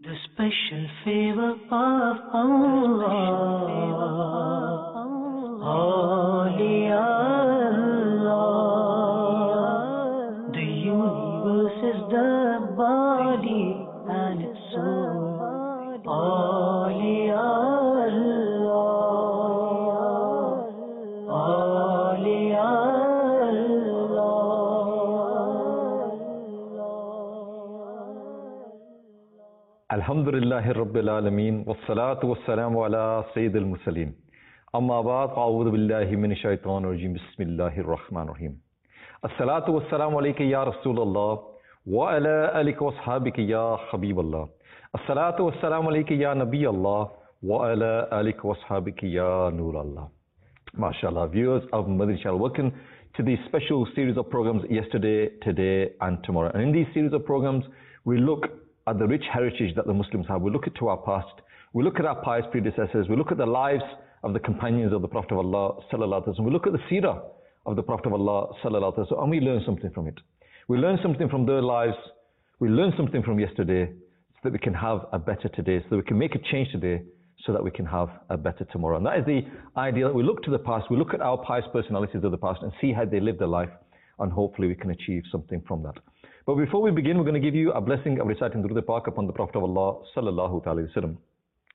The special favor of Allah, Holy Allah. The universe is the body and its soul. Holy Allah, Holy Allah. Alhamdulillahi Rabbil Alameen, wassalatu wassalamu ala Sayyidil Mursaleen. Amma ba'd, a'udhu billahi minash shaitanir rajim, bismillahir rahmanir rahim. Assalatu wassalamu alayka ya Rasulallah, wa ala alika wa ashabika ya Habiballah. Assalatu wassalamu alayka ya Nabi Allah, wa ala alika wa ashabika ya Nur Allah. MashaAllah, viewers of Madani Channel, welcome to this special series of programs yesterday, today and tomorrow. And in these series of programs, we look at the rich heritage that the Muslims have. We look to our past, we look at our pious predecessors, we look at the lives of the companions of the Prophet of Allah sallallahu alaihi wasallam, we look at the seerah of the Prophet of Allah sallallahu alaihi wasallam, and we learn something from it. We learn something from their lives, we learn something from yesterday, so that we can have a better today, so that we can make a change today, so that we can have a better tomorrow. And that is the idea, that we look to the past, we look at our pious personalities of the past and see how they lived their life, and hopefully we can achieve something from that. But before we begin, we're going to give you a blessing of reciting Durood al-Pak upon the Prophet of Allah sallallahu alayhi wa sallam.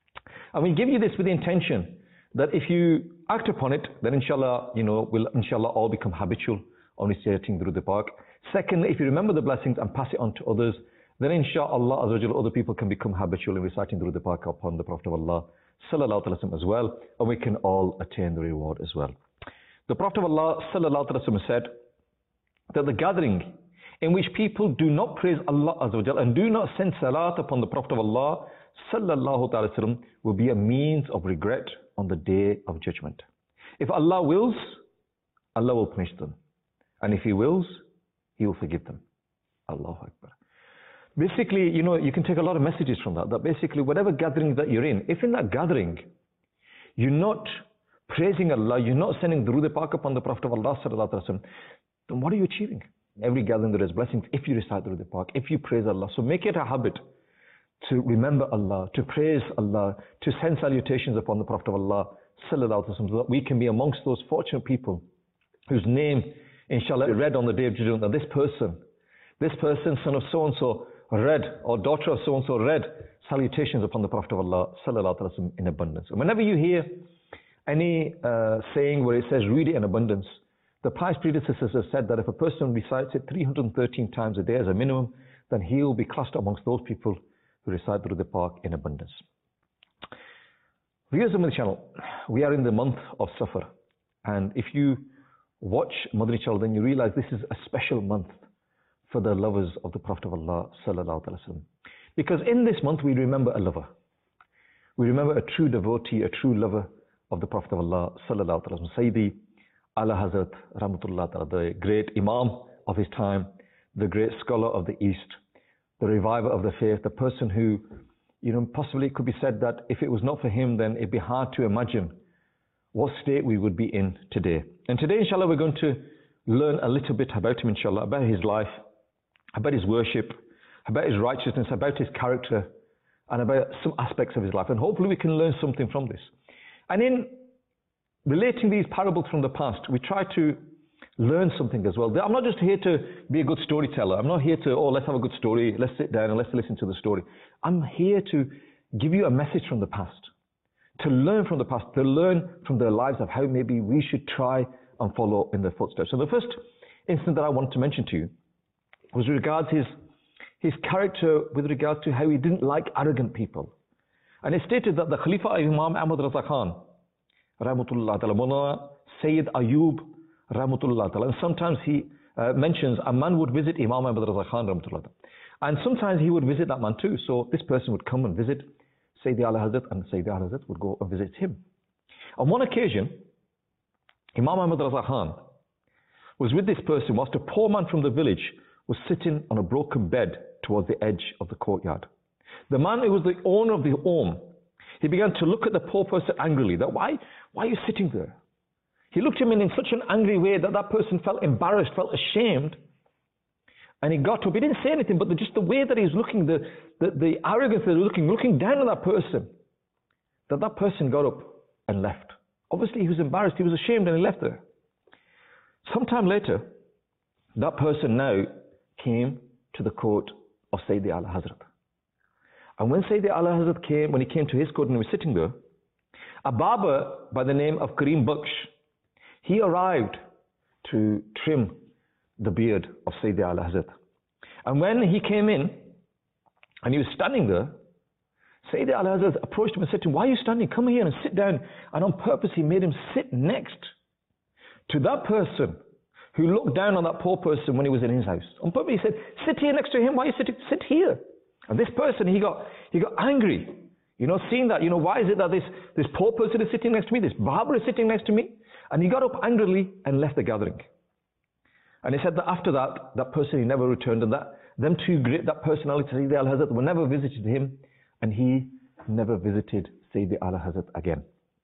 And we give you this with the intention that if you act upon it, then inshallah, we'll inshallah all become habitual on reciting Durood al-Pak. Second, if you remember the blessings and pass it on to others, then inshallah other people can become habitual in reciting Durood al-Pak upon the Prophet of Allah sallallahu alayhi wa sallam as well, and we can all attain the reward as well. The Prophet of Allah sallallahu alayhi wa sallam said that the gathering in which people do not praise Allah Azza wa Jal and do not send salat upon the Prophet of Allah sallallahu alaihi wasallam will be a means of regret on the day of judgment. If Allah wills, Allah will punish them. And if He wills, He will forgive them. Allahu Akbar. Basically, you can take a lot of messages from that. That basically, whatever gathering that you're in, if in that gathering, you're not praising Allah, you're not sending Durood al-Pak upon the Prophet of Allah sallallahu alaihi wasallam, then what are you achieving? Every gathering there is blessings if you recite Durood al-Pak, if you praise Allah. So make it a habit to remember Allah, to praise Allah, to send salutations upon the Prophet of Allah sallallahu alaihi wasallam, so that we can be amongst those fortunate people whose name, inshallah, read on the day of judgment. And this person, son of so-and-so, read, or daughter of so-and-so, read salutations upon the Prophet of Allah sallallahu alaihi wasallam in abundance. And whenever you hear any saying where it says read it in abundance, the pious predecessors have said that if a person recites it 313 times a day as a minimum, then he will be classed amongst those people who recite Durood al-Pak in abundance. Viewers of Madani Channel, we are in the month of Safar, and if you watch Madani Channel, then you realize this is a special month for the lovers of the Prophet of Allah sallallahu alaihi wasallam. Because in this month we remember a lover, we remember a true devotee, a true lover of the Prophet of Allah sallallahu alaihi wasallam, Sayyidi Ala Hazrat Rahmatullah Ta'ala, the great Imam of his time, the great scholar of the East, the reviver of the faith, the person who, possibly it could be said that if it was not for him, then it'd be hard to imagine what state we would be in today. And today, inshallah, we're going to learn a little bit about him, inshallah, about his life, about his worship, about his righteousness, about his character, and about some aspects of his life. And hopefully we can learn something from this. And in relating these parables from the past, we try to learn something as well. I'm not just here to be a good storyteller. I'm not here to, let's have a good story, let's sit down and let's listen to the story. I'm here to give you a message from the past, to learn from the past, to learn from their lives of how maybe we should try and follow in their footsteps. So the first instance that I wanted to mention to you was regards his character with regard to how he didn't like arrogant people. And it stated that the Khalifa of Imam Ahmad Raza Khan, Rahmatullah Ta'ala, Sayyid Ayub, Rahmatullah Ta'ala, and sometimes he mentions a man would visit Imam Ahmad Raza Khan, Rahmatullah Ta'ala, and sometimes he would visit that man too. So this person would come and visit Sayyid Ala Hazrat, and Sayyid Ala Hazrat would go and visit him. On one occasion, Imam Ahmad Raza Khan was with this person whilst a poor man from the village was sitting on a broken bed towards the edge of the courtyard. The man who was the owner of the home, he began to look at the poor person angrily, that why are you sitting there? He looked at him in such an angry way that that person felt embarrassed, felt ashamed, And he got up, he didn't say anything, but just the way that he was looking, the arrogance that he was looking down on that person got up and left. Obviously, he was embarrassed, he was ashamed, and he left there. Sometime later, that person now came to the court of Sayyidi Ala Hazrat. And when Sayyidi Ala Hazrat came, when he came to his court and he was sitting there, a barber by the name of Kareem Baksh, he arrived to trim the beard of Sayyidi Ala Hazrat. And when he came in, and he was standing there, Sayyidi Ala Hazrat approached him and said to him, "Why are you standing? Come here and sit down." And on purpose, he made him sit next to that person who looked down on that poor person when he was in his house. On purpose, he said, "Sit here next to him. Why are you sitting? Sit here." And this person, he got angry. Seeing that, why is it that this poor person is sitting next to me, this barber is sitting next to me? And he got up angrily and left the gathering. And he said that after that person, he never returned, and them two great, that personality, Sayyidi Ala Hazrat, were never visited him, and he never visited Sayyidi Ala Hazrat again.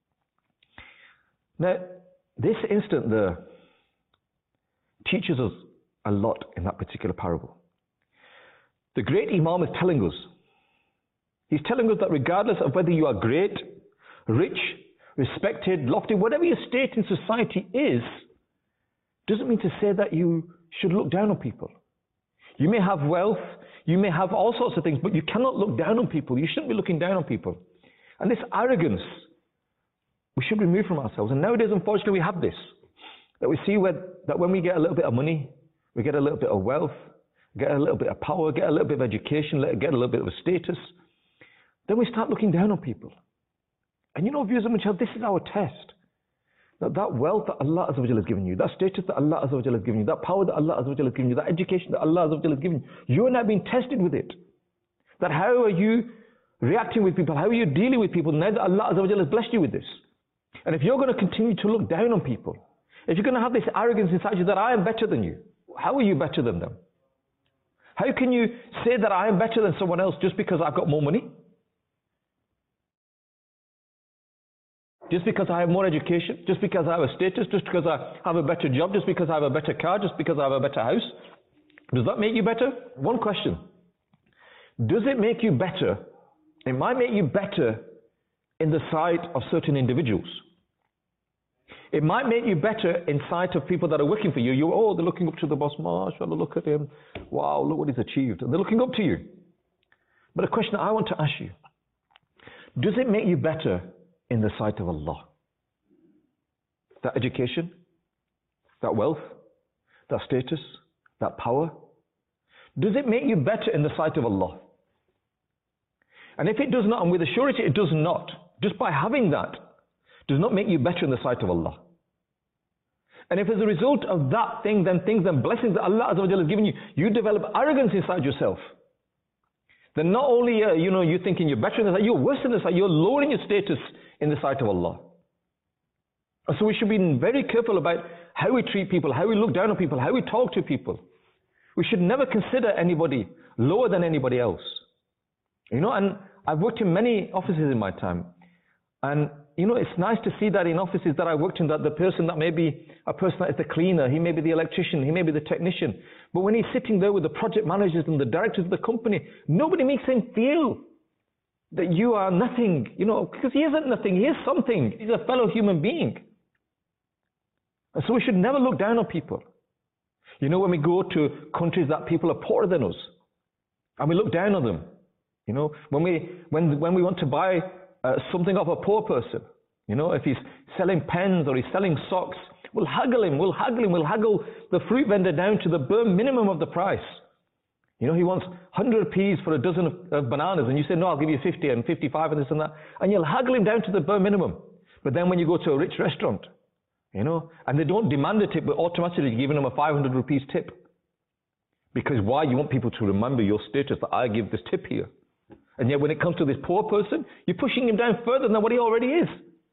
Now, this incident there teaches us a lot in that particular parable. The great Imam is telling us, he's telling us that regardless of whether you are great, rich, respected, lofty, whatever your state in society is, doesn't mean to say that you should look down on people. You may have wealth, you may have all sorts of things, but you cannot look down on people. You shouldn't be looking down on people. And this arrogance, we should remove from ourselves. And nowadays, unfortunately, we have this. That we see that when we get a little bit of money, we get a little bit of wealth, get a little bit of power, get a little bit of education, get a little bit of a status, then we start looking down on people. And viewers of my child, this is our test. That wealth that Allah Azza wa Jalla has given you, that status that Allah Azza wa Jalla has given you, that power that Allah Azza wa Jalla has given you, that education that Allah Azza wa Jalla has given you, you are now being tested with it. That how are you reacting with people, how are you dealing with people now that Allah Azza wa Jalla has blessed you with this? And if you're going to continue to look down on people, if you're going to have this arrogance inside you that I am better than you, how are you better than them? How can you say that I am better than someone else just because I've got more money? Just because I have more education, just because I have a status, just because I have a better job, just because I have a better car, just because I have a better house. Does that make you better? One question. Does it make you better? It might make you better in the sight of certain individuals. It might make you better in sight of people that are working for you. They're looking up to the boss. MashaAllah, look at him. Wow, look what he's achieved. And they're looking up to you. But a question I want to ask you. Does it make you better in the sight of Allah? That education, that wealth, that status, that power, does it make you better in the sight of Allah? And if it does not, and with a surety it does not, just by having that, does not make you better in the sight of Allah. And if as a result of that thing, then blessings that Allah Azza wa Jalla has given you, you develop arrogance inside yourself, then not only you're thinking you're better in the sight, you're worse in the sight, you're lowering your status in the sight of Allah. And so we should be very careful about how we treat people, how we look down on people, how we talk to people. We should never consider anybody lower than anybody else. And I've worked in many offices in my time. And, it's nice to see that in offices that I worked in, that the person that may be a person that is the cleaner, he may be the electrician, he may be the technician. But when he's sitting there with the project managers and the directors of the company, nobody makes him feel that you are nothing, because he isn't nothing, he is something. He's a fellow human being. And so we should never look down on people. When we go to countries that people are poorer than us, and we look down on them. When we want to buy something off a poor person, if he's selling pens or he's selling socks, we'll haggle the fruit vendor down to the bare minimum of the price. He wants 100 rupees for a dozen of bananas, and you say, no, I'll give you 50 and 55 and this and that, and you'll haggle him down to the bare minimum. But then when you go to a rich restaurant, and they don't demand a tip, but automatically you're giving them a 500 rupees tip. Because why? You want people to remember your status, that I give this tip here. And yet when it comes to this poor person, you're pushing him down further than what he already is.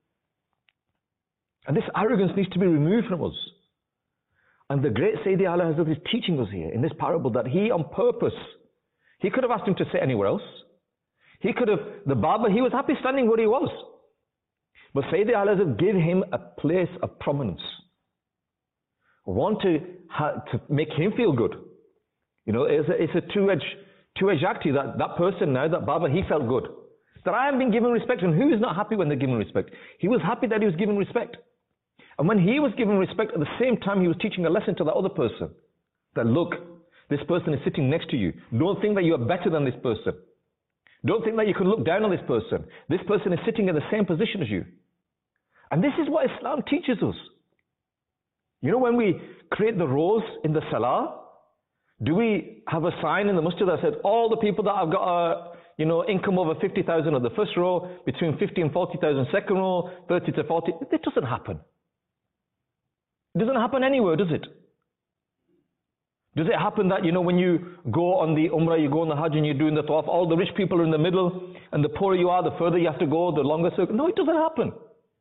And this arrogance needs to be removed from us. And the great Sayyidi Ala Hazrat is teaching us here in this parable that he on purpose, he could have asked him to sit anywhere else. The barber, he was happy standing where he was. But Sayyidi Ala Hazrat gave him a place of prominence. Want to make him feel good. You know, it's a two-edged act here, that person now, that Baba, he felt good. That I am being given respect, and who is not happy when they're given respect? He was happy that he was given respect. And when he was given respect, at the same time he was teaching a lesson to that other person. That look, this person is sitting next to you. Don't think that you are better than this person. Don't think that you can look down on this person. This person is sitting in the same position as you. And this is what Islam teaches us. You know, when we create the rows in the salah, do we have a sign in the masjid that said, all the people that have got a income over 50,000 on the first row, between 50 and 40,000 second row, 30 to 40? It doesn't happen. It doesn't happen anywhere, does it? Does it happen that, when you go on the Umrah, you go on the Hajj and you're doing the Tawaf, all the rich people are in the middle, and the poorer you are, the further you have to go, the longer circle? No, it doesn't happen.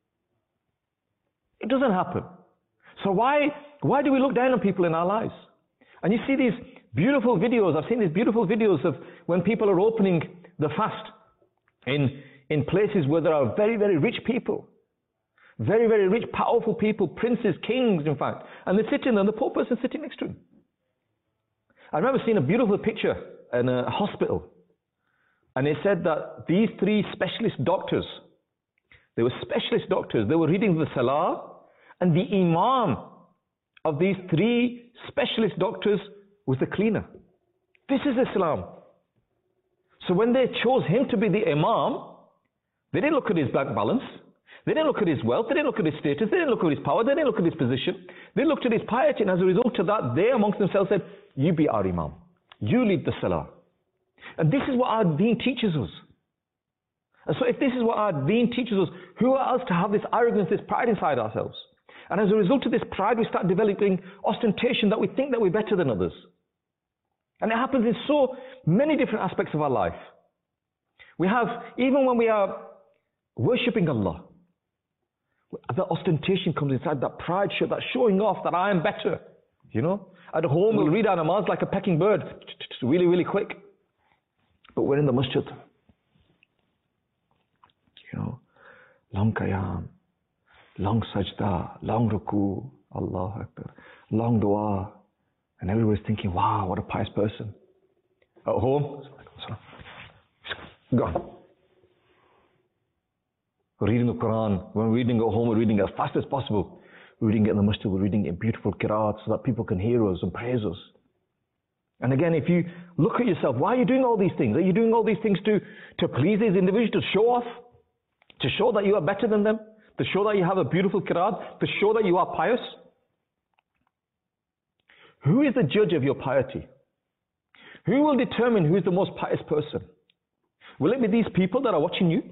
It doesn't happen. So why do we look down on people in our lives? And you see these beautiful videos. I've seen these beautiful videos of when people are opening the fast in places where there are very, very rich people. Very, very rich, powerful people, princes, kings, in fact. And they're sitting there, and the poor person sitting next to him. I remember seeing a beautiful picture in a hospital. And it said that these three specialist doctors, they were specialist doctors, they were reading the Salah, and the Imam of these three specialist doctors was the cleaner. This is Islam. So when they chose him to be the Imam, they didn't look at his bank balance, they didn't look at his wealth, they didn't look at his status, they didn't look at his power, they didn't look at his position. They looked at his piety, and as a result of that, they amongst themselves said, you be our Imam. You lead the Salah. And this is what our deen teaches us. And so if this is what our deen teaches us, who are us to have this arrogance, this pride inside ourselves? And as a result of this pride, we start developing ostentation that we think that we're better than others. And it happens in so many different aspects of our life. We have, even when we are worshipping Allah, that ostentation comes inside, that pride, that showing off that I am better. At home we'll read our namaz like a pecking bird, really, really quick. But we're in the masjid. Long qiyam, long sajda, long ruku, Allahu Akbar, long dua. And everybody's thinking, wow, what a pious person. At home, gone. We're reading the Quran. When we're reading at home, we're reading it as fast as possible. We're reading it in the masjid, we're reading it in beautiful qiraat so that people can hear us and praise us. And again, if you look at yourself, why are you doing all these things? Are you doing all these things to please these individuals, to show off? To show that you are better than them? To show that you have a beautiful qiraat? To show that you are pious? Who is the judge of your piety? Who will determine who is the most pious person? Will it be these people that are watching you?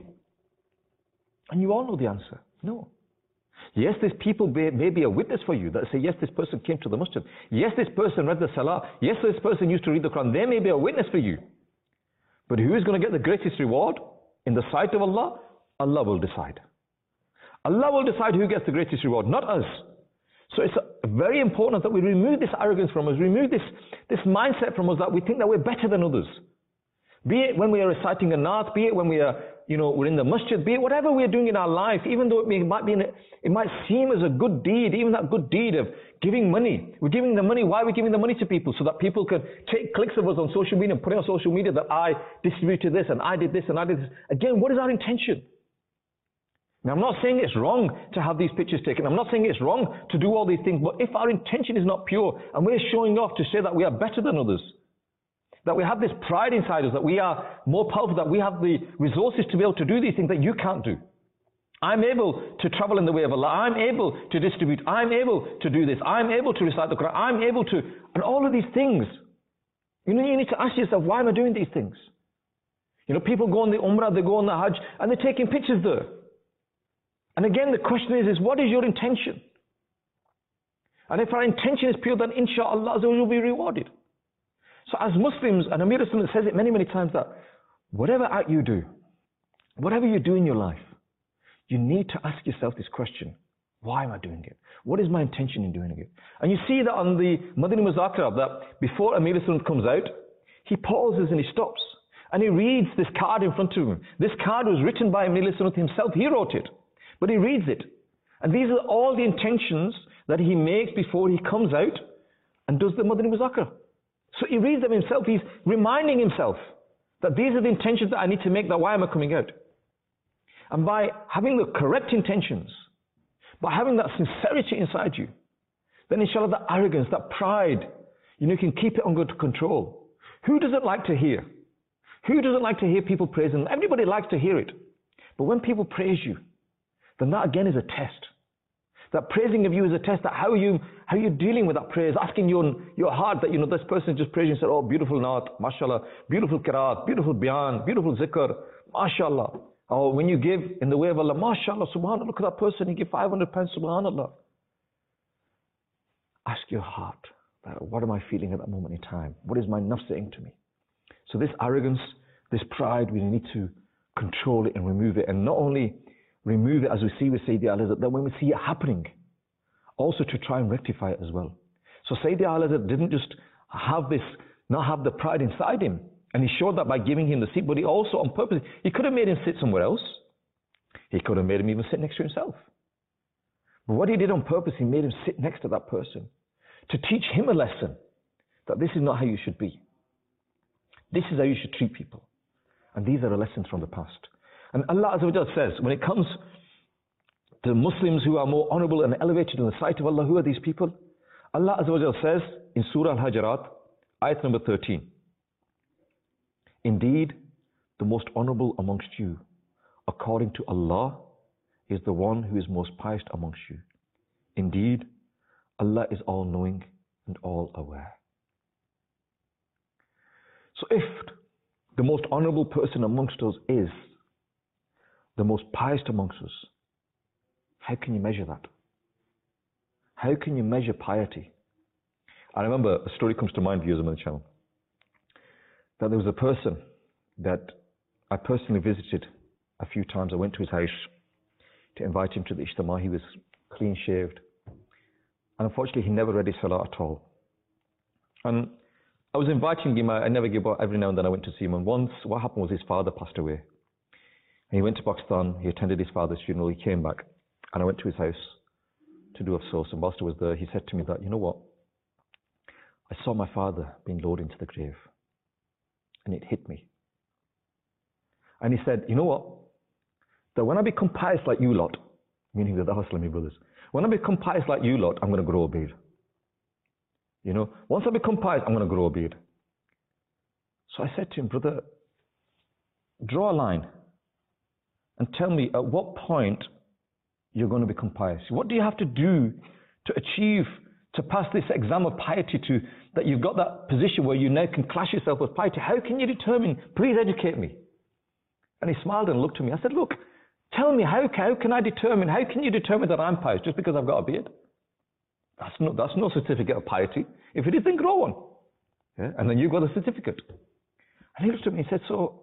And you all know the answer. No. Yes, these people may be a witness for you that say, yes, this person came to the masjid. Yes, this person read the salah. Yes, this person used to read the Quran. They may be a witness for you. But who is going to get the greatest reward in the sight of Allah? Allah will decide. Allah will decide who gets the greatest reward, not us. So it's very important that we remove this arrogance from us, remove this mindset from us that we think that we're better than others. Be it when we are reciting a naat, be it when we are, we're in the masjid, be it whatever we're doing in our life, even though it might seem as a good deed, even that good deed of giving money. We're giving the money. Why are we giving the money to people? So that people can take clicks of us on social media and put it on social media that I distributed this and I did this and I did this. Again, what is our intention? Now, I'm not saying it's wrong to have these pictures taken. I'm not saying it's wrong to do all these things. But if our intention is not pure and we're showing off to say that we are better than others, that we have this pride inside us, that we are more powerful, that we have the resources to be able to do these things that you can't do. I'm able to travel in the way of Allah. I'm able to distribute. I'm able to do this. I'm able to recite the Quran. I'm able to, and all of these things. You need to ask yourself, why am I doing these things? People go on the Umrah, they go on the Hajj, and they're taking pictures there. And again, the question is what is your intention? And if our intention is pure, then inshallah will be rewarded. So as Muslims, and Amir Rasul says it many, many times, that whatever act you do, whatever you do in your life, you need to ask yourself this question. Why am I doing it? What is my intention in doing it? And you see that on the Madani Muzakara, that before Amir Rasul comes out, he pauses and he stops. And he reads this card in front of him. This card was written by Amir Rasul himself. He wrote it. But he reads it. And these are all the intentions that he makes before he comes out and does the Madani Muzakara. So he reads them himself. He's reminding himself that these are the intentions that I need to make, that why am I coming out? And by having the correct intentions, by having that sincerity inside you, then inshallah that arrogance, that pride, you can keep it under control. Who doesn't like to hear? Who doesn't like to hear people praising them? Everybody likes to hear it. But when people praise you, then that again is a test. That praising of you is a test. That how are you dealing with that praise? Asking your heart that this person just praised you and said, oh, beautiful naat, mashallah, beautiful qiraat, beautiful bayan, beautiful zikr, mashallah. Or when you give in the way of Allah, mashallah, subhanallah, look at that person, he gave 500 pounds, subhanallah. Ask your heart, what am I feeling at that moment in time? What is my nafs saying to me? So this arrogance, this pride, we need to control it and remove it. And not only remove it as we see with Sayyidi Ali, that when we see it happening, also to try and rectify it as well. So Sayyidi Ali didn't just not have the pride inside him. And he showed that by giving him the seat, but he also on purpose, he could have made him sit somewhere else. He could have made him even sit next to himself. But what he did on purpose, he made him sit next to that person to teach him a lesson that this is not how you should be. This is how you should treat people. And these are the lessons from the past. And Allah Azza wa Jalla says, when it comes to Muslims who are more honorable and elevated in the sight of Allah, who are these people? Allah Azza wa Jalla says in Surah Al-Hajarat, ayat number 13, indeed, the most honorable amongst you, according to Allah, is the one who is most pious amongst you. Indeed, Allah is all-knowing and all-aware. So if the most honorable person amongst us is the most pious amongst us, how can you measure that? How can you measure piety? I remember a story comes to mind, viewers on the channel, that there was a person that I personally visited a few times. I went to his house to invite him to the Ijtima. He was clean shaved. And unfortunately, he never read his salah at all. And I was inviting him. I never give up. Every now and then I went to see him. And once, what happened was his father passed away. And he went to Pakistan. He attended his father's funeral. He came back. And I went to his house to do afsoos. And whilst I was there, he said to me that, you know what? I saw my father being lowered into the grave. And it hit me. And he said, you know what? That when I become pious like you lot, meaning the Islamic brothers, when I become pious like you lot, I'm going to grow a beard. Once I become pious, I'm going to grow a beard. So I said to him, brother, draw a line and tell me at what point you're going to become pious. What do you have to do to achieve, to pass this exam of piety that you've got that position where you now can class yourself with piety? How can you determine? Please educate me. And he smiled and looked at me. I said, look, tell me, how can I determine, how can you determine that I'm pious just because I've got a beard? That's no certificate of piety. If it is, then grow one. Yeah? And then you've got a certificate. And he looked at me and said, so,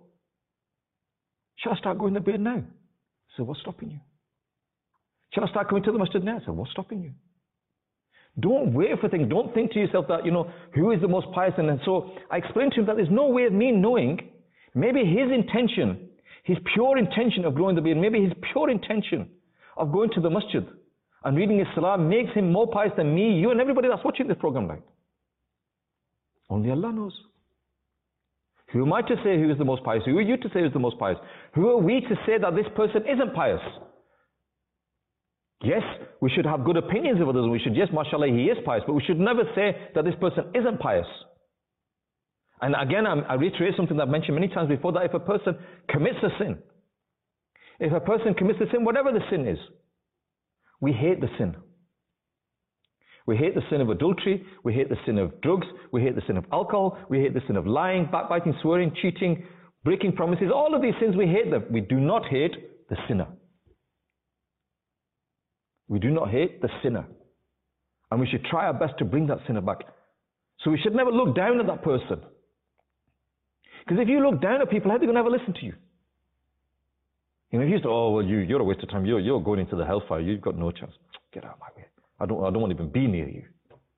shall I start growing the beard now? I said, what's stopping you? Shall I start coming to the masjid now? I said, what's stopping you? Don't wait for things. Don't think to yourself that, who is the most pious? And so I explained to him that there's no way of me knowing. Maybe his intention, his pure intention of growing the beard, maybe his pure intention of going to the masjid and reading his salah makes him more pious than me, you and everybody that's watching this program now. Only Allah knows. Who am I to say who is the most pious? Who are you to say who is the most pious? Who are we to say that this person isn't pious? Yes, we should have good opinions of others. We should, yes, mashallah, he is pious, but we should never say that this person isn't pious. And again, I reiterate something that I've mentioned many times before, that if a person commits a sin, if a person commits a sin, whatever the sin is, we hate the sin. We hate the sin of adultery, we hate the sin of drugs, we hate the sin of alcohol, we hate the sin of lying, backbiting, swearing, cheating, breaking promises. All of these sins, we hate them. We do not hate the sinner. We do not hate the sinner. And we should try our best to bring that sinner back. So we should never look down at that person. Because if you look down at people, how are they going to ever listen to you? If you say, oh, well, you're a waste of time. You're going into the hellfire. You've got no chance. Get out of my way. I don't want to even be near you.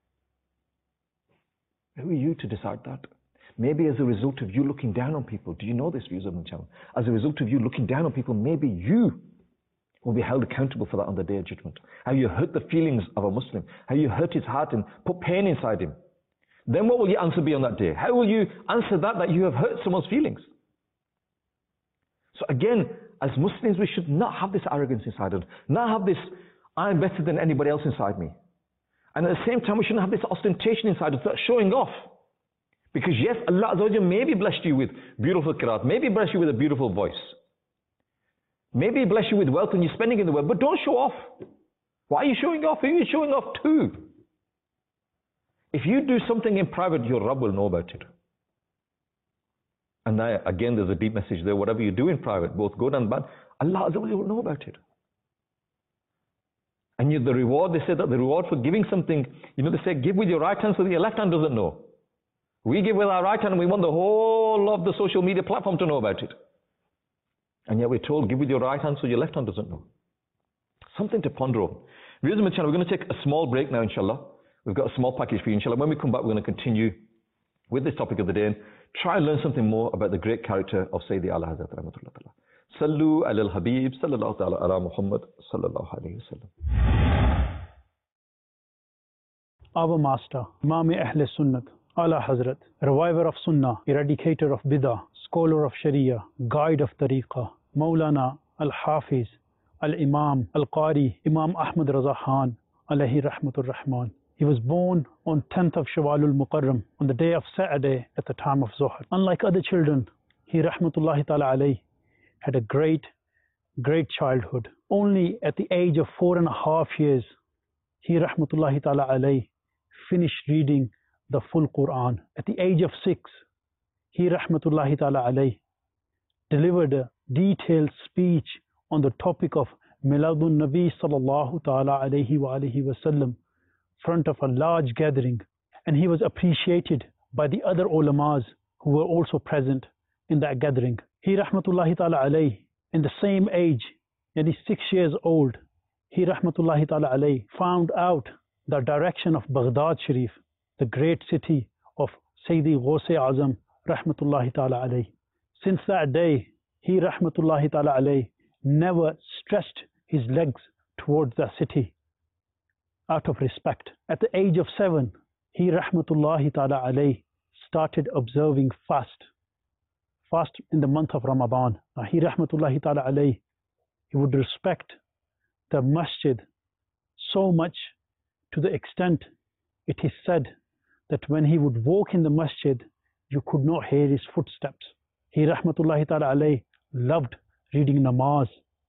Who are you to decide that? Maybe as a result of you looking down on people, do you know this, viewers of the channel? As a result of you looking down on people, maybe you will be held accountable for that on the Day of Judgment. How you hurt the feelings of a Muslim, how you hurt his heart and put pain inside him. then what will your answer be on that day? How will you answer that you have hurt someone's feelings? So again, as Muslims, we should not have this arrogance inside us, not have this, I'm better than anybody else inside me. And at the same time, we shouldn't have this ostentation inside us, that showing off. Because yes, Allah Azza wa Jalla maybe blessed you with beautiful qiraat, maybe blessed you with a beautiful voice. Maybe bless you with wealth and you're spending in the world, but don't show off. Why are you showing off? Who are you showing off to? If you do something in private, your Rabb will know about it. And now, again, there's a deep message there. Whatever you do in private, both good and bad, Allah Azza wa Jalla will know about it. And the reward, they say that the reward for giving something, they say give with your right hand so that your left hand doesn't know. We give with our right hand and we want the whole of the social media platform to know about it. And yet we're told, give with your right hand so your left hand doesn't know. Something to ponder on. Viewers of my channel, we're going to take a small break now, inshallah. We've got a small package for you, inshallah. When we come back, we're going to continue with this topic of the day and try and learn something more about the great character of Sayyidi Ala Hazrat Rahmatullah Ta'ala. Sallu ala al-Habib, sallallahu ta'ala ala Muhammad, sallallahu alayhi wa sallam. Our Master, Imam Ahl Sunnat, Ala Hazrat, reviver of Sunnah, eradicator of Bidah, scholar of Sharia, guide of Tariqah, Maulana Al-Hafiz, Al-Imam, Al-Qari, Imam Ahmad Raza Khan, alayhi rahmatur rahman. He was born on 10th of Shawwalul Mukarram, on the day of Saturday at the time of Zuhr. Unlike other children, he rahmatullahi ta'ala alayhi had a great childhood. Only at the age of 4.5 years, he rahmatullahi ta'ala alayhi finished reading the full Quran. At the age of 6, he rahmatullahi ta'ala alayhi delivered a detailed speech on the topic of Miladun Nabi sallallahu ta'ala alayhi wa alihi wa sallam, front of a large gathering, and he was appreciated by the other ulamas who were also present in that gathering. He rahmatullahi ta'ala alayhi, in the same age, nearly 6 years old, he rahmatullahi ta'ala alayhi found out the direction of Baghdad Sharif, the great city of Sayyidi Ghaus-e Azam rahmatullahi ta'ala alayhi. Since that day, he rahmatullahi ta'ala alayhi never stretched his legs towards the city out of respect. At the age of 7, he rahmatullahi ta'ala alayhi started observing fast in the month of Ramadan. Now, he rahmatullahi ta'ala alayhi, he would respect the masjid so much, to the extent it is said that when he would walk in the masjid, you could not hear his footsteps. He rahmatullahi ta'ala alayhi loved reading namaz.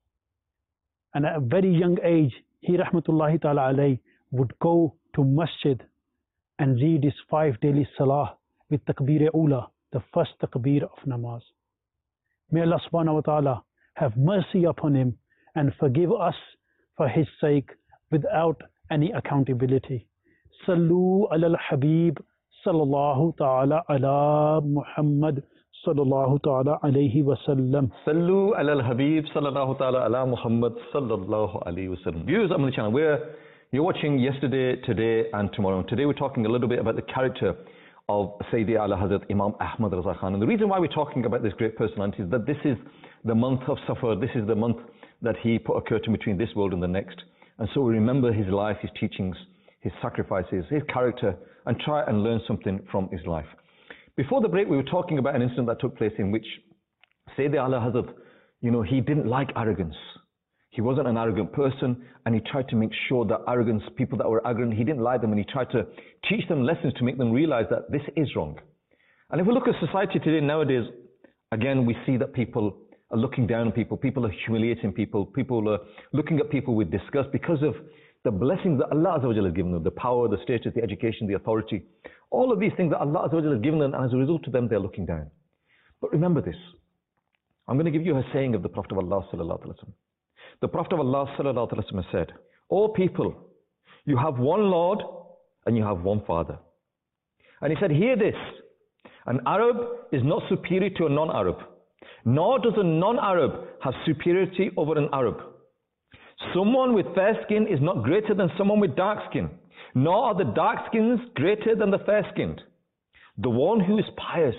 And at a very young age, he rahmatullahi ta'ala alayhi would go to masjid and read his 5 daily salah with takbir-e-ula, the first takbir of namaz. May Allah subhanahu wa ta'ala have mercy upon him and forgive us for his sake without any accountability. Sallu ala al-Habib sallallahu ta'ala ala Muhammad sallallahu ta'ala alayhi wa sallam. Sallu ala al-Habib sallallahu ta'ala ala Muhammad sallallahu alayhi wa sallam. Viewers on the channel, you're watching yesterday, today and tomorrow. And today we're talking a little bit about the character of Sayyidi Ala Hazrat Imam Ahmad Raza Khan. And the reason why we're talking about this great personality is that this is the month of Safar. This is the month that he put a curtain between this world and the next. And so we remember his life, his teachings, his sacrifices, his character, and try and learn something from his life. Before the break, we were talking about an incident that took place in which Sayyidi Ala Hazrat, he didn't like arrogance. He wasn't an arrogant person, and he tried to make sure that people that were arrogant, he didn't like them, and he tried to teach them lessons to make them realize that this is wrong. And if we look at society today, nowadays, again, we see that people are looking down on people, people are humiliating people, people are looking at people with disgust because of the blessings that Allah Azza wa Jalla has given them, the power, the status, the education, the authority, all of these things that Allah Azza wa Jalla has given them, and as a result of them, they're looking down. But remember this. I'm going to give you a saying of the Prophet of Allah sallallahu alaihi wasallam. The Prophet of Allah sallallahu alaihi wasallam said, "O people, you have one Lord and you have one Father." And he said, "Hear this, an Arab is not superior to a non-Arab, nor does a non-Arab have superiority over an Arab. Someone with fair skin is not greater than someone with dark skin, nor are the dark skins greater than the fair-skinned. The one who is pious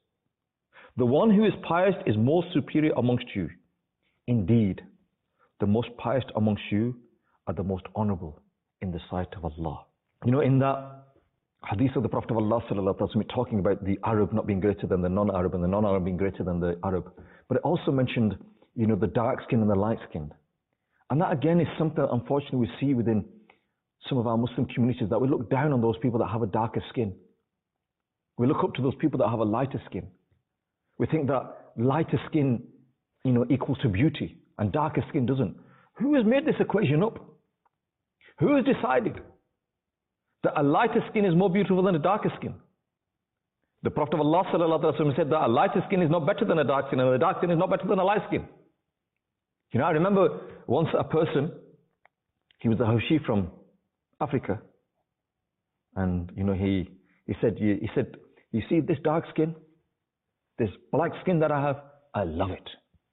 is more superior amongst you. Indeed, the most pious amongst you are the most honorable in the sight of Allah." In that hadith of the Prophet of Allah sallallahu alaihi wasallam talking about the Arab not being greater than the non-Arab and the non-Arab being greater than the Arab. But it also mentioned, the dark skin and the light skin. And that again is something that unfortunately we see within some of our Muslim communities, that we look down on those people that have a darker skin. We look up to those people that have a lighter skin. We think that lighter skin, equals to beauty and darker skin doesn't. Who has made this equation up? Who has decided that a lighter skin is more beautiful than a darker skin? The Prophet of Allah sallallahu alaihi wasallam said that a lighter skin is not better than a dark skin, and a dark skin is not better than a light skin. I remember once a person, he was a Haushi from Africa, and he said, you see this dark skin, this black skin that I have, I love it.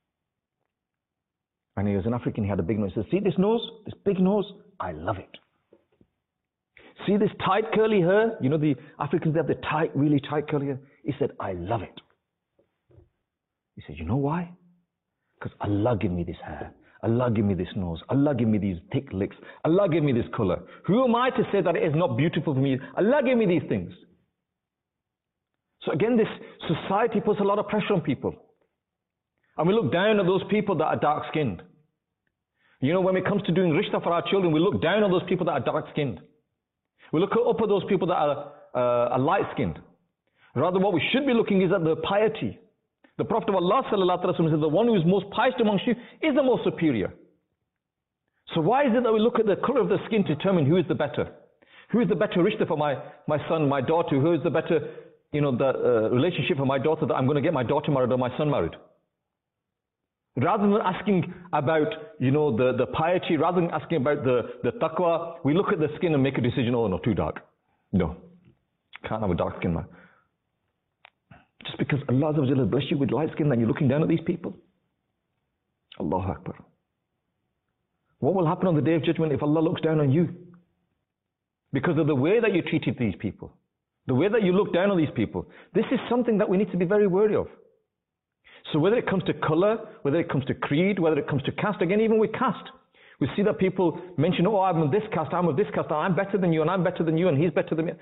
And he was an African, he had a big nose. He said, see this nose, this big nose, I love it. See this tight curly hair? The Africans, they have the tight, really tight curly hair. He said, I love it. He said, you know why? Because Allah gave me this hair. Allah gave me this nose. Allah gave me these thick lips. Allah gave me this color. Who am I to say that it is not beautiful for me? Allah gave me these things. So again, this society puts a lot of pressure on people. And we look down at those people that are dark-skinned. When it comes to doing rishta for our children, we look down on those people that are dark-skinned. We look up at those people that are light-skinned. Rather, what we should be looking is at the piety. The Prophet of Allah sallallahu alaihi wasallam said, the one who is most pious amongst you is the most superior. So why is it that we look at the color of the skin to determine who is the better? Who is the better rishta for my son, my daughter? Who is the better, the relationship for my daughter, that I'm going to get my daughter married or my son married? Rather than asking about, the piety, rather than asking about the taqwa, we look at the skin and make a decision, oh no, too dark. No, can't have a dark skin man. Just because Allah has blessed you with light skin, then you're looking down at these people. Allahu Akbar. What will happen on the Day of Judgment if Allah looks down on you? Because of the way that you treated these people, the way that you look down on these people. This is something that we need to be very wary of. So whether it comes to color, whether it comes to creed, whether it comes to caste, again, even with caste, we see that people mention, oh, I'm of this caste, I'm of this caste, I'm better than you, and I'm better than you, and he's better than me.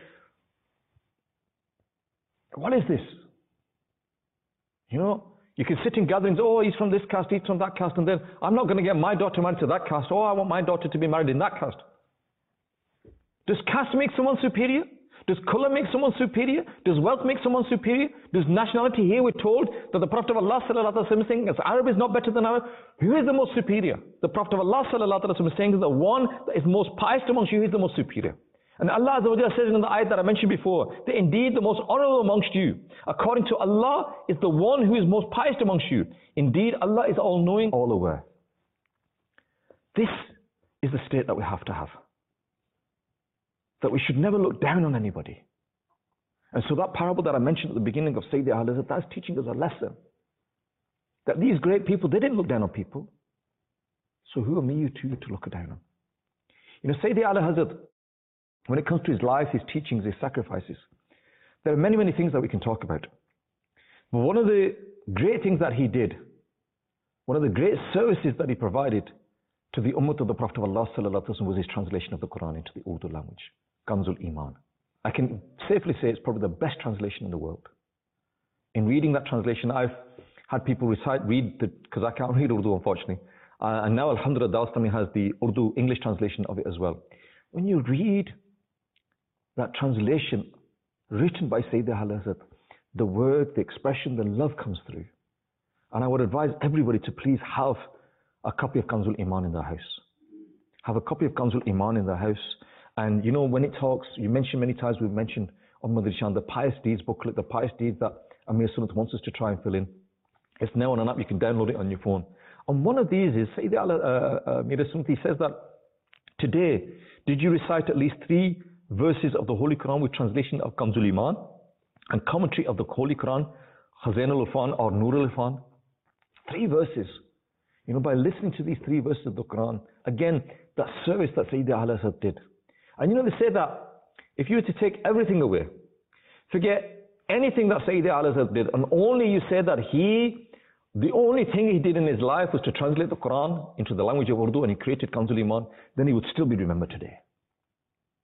What is this? You can sit in gatherings, oh, he's from this caste, he's from that caste, and then I'm not going to get my daughter married to that caste, oh, I want my daughter to be married in that caste. Does caste make someone superior? Does color make someone superior? Does wealth make someone superior? Does nationality? Here we're told that the Prophet of Allah sallallahu alaihi wasallam is saying, as Arab is not better than Arab. Who is the most superior? The Prophet of Allah sallallahu alaihi wasallam is saying that the one that is most pious amongst you is the most superior. And Allah Azza wa Jalla says in the ayat that I mentioned before, that indeed the most honorable amongst you, according to Allah, is the one who is most pious amongst you. Indeed, Allah is all-knowing, all-aware. This is the state that we have to have. That we should never look down on anybody. And so that parable that I mentioned at the beginning of Sayyidi Al-Hazrat, that's teaching us a lesson. That these great people, they didn't look down on people. So who are me, you two, to look down on? Sayyidi Al-Hazrat, when it comes to his life, his teachings, his sacrifices, there are many, many things that we can talk about. But one of the great things that he did, one of the great services that he provided to the ummah of the Prophet of Allah sallallahu alaihi wasallam was his translation of the Quran into the Urdu language, Kanzul Iman. I can safely say it's probably the best translation in the world. In reading that translation, I've had people read because I can't read Urdu, unfortunately. And now, alhamdulillah, Dawastami has the Urdu English translation of it as well. When you read that translation written by Sayyidi Al-Hazrat, the word, the expression, the love comes through. And I would advise everybody to please have a copy of Kanzul Iman in their house. Have a copy of Kanzul Iman in their house. And when it talks, you mentioned many times, we've mentioned on Madrishan, the pious deeds booklet, the pious deeds that Amir Sunnat wants us to try and fill in. It's now on an app, you can download it on your phone. And one of these is, Sayyidi Amir Sunnat says that, today, did you recite at least 3 verses of the Holy Quran with translation of Kanzul Iman and commentary of the Holy Quran, Khazain al-Irfan or Nur al-Irfan? 3 verses. By listening to these 3 verses of the Quran, again, that service that Sayyidi Al-Hazrat did. And they say that if you were to take everything away, forget anything that Sayyidi Al-Hazrat did, and only you say that the only thing he did in his life was to translate the Quran into the language of Urdu, and he created Kanzul Iman, then he would still be remembered today.